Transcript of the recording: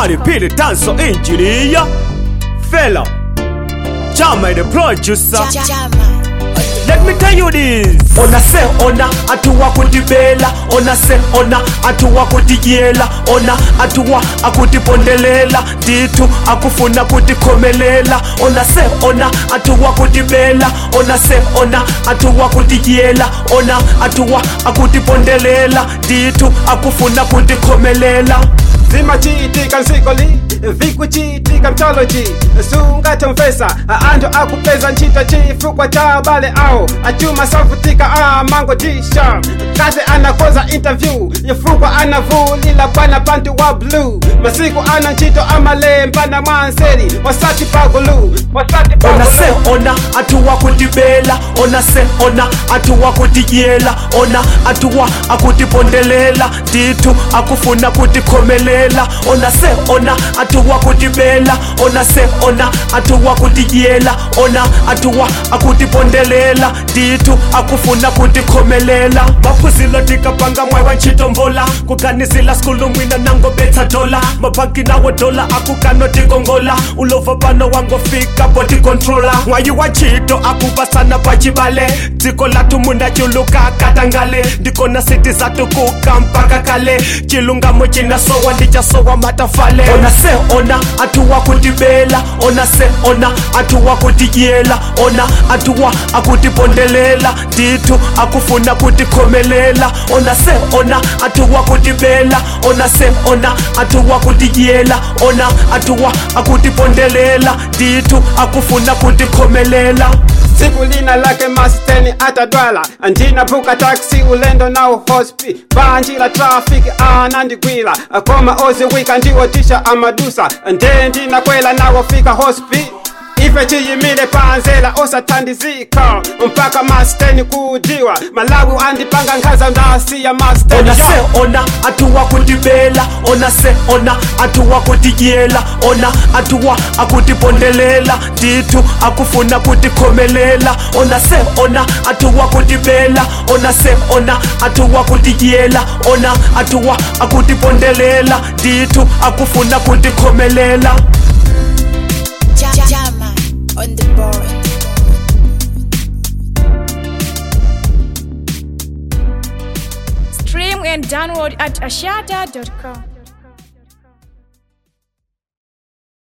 Mari Pili Tanso engineer Fella Chama the producer. Let me tell you this. Ona se ona atuwa kutibela. Ona se ona atuwa kutiyela. Ona atuwa akutipondelela. Ditu akufuna kutikomelela. Ona se ona atuwa kutibela. Ona se ona atuwa kutiyela. Ona atuwa akutipondelela. Ditu akufuna kutikomelela. Zimachitika nsikoli, vikuchitika mtoloji. Sunga mfesa, anjo akupeza nchita chifukwa cha bale ao. Achuma safutika mango disha. Kaze anakoza interview, yifukwa anavulila bwana pantu wa blue. Masiku ana nchito amale mpana mwanseri. Wasati pagulu, wasati pagulu. Ona se ona atuwa kutibela. Ona se ona atuwa kutiyela. Ona atuwa akutipondelela. Ditu akufuna kutikomelela. Ona se ona atuwa kutibela. Ona se ona atuwa kutiyela. Ona atuwa akutipondelela. Ditu akufuna kutikomelela. Mapuzilo tikapanga mwewa nchitombola. Kukanizila skulu mwina nango beta dola. Mabaki nawo dola akukano tigongola. Ulova pano wango fika body controller. Mwayi wa chito akubasana pachibale. Tiko latu munda chuluka katangale. Diko na siti zatu kukampaka kale. Chilunga mochina sowa ndicha sowa matafale. Ona se ona atuwa kutibela. Ona se ona atuwa kutiyela. Ona atuwa akutipondelela. Ditu akufuna kutikomelela. Ona se ona atuwa kutibela. Ona se ona atuwa kutiyela. Ona atuwa akutipondelela. Ditu akufuna kutikomelela. Siku lina lake masiteni atadwala. Anjina buka taxi ulendo na hospi. Banjila traffic anandigwila. Akoma ozi wika ndiwo tisha amadusa. Ndendi na kwela na wafika hospi. Ife chiyimile panzela osathandizika. Mpaka masiteni kujiwa. Malawi andipanga nkaza ndasi ya masiteni. Ona se ona atuwa kutibela. Ona se ona atuwa kutiyela. Ona atuwa akutipondelela. Ditu akufuna kutikomelela. Ona se ona atuwa kutibela. Ona se ona atuwa kutiyela. Ona atuwa akutipondelela. Ditu akufuna kutikomelela. Jama on the board. Stream and download at ashada.com.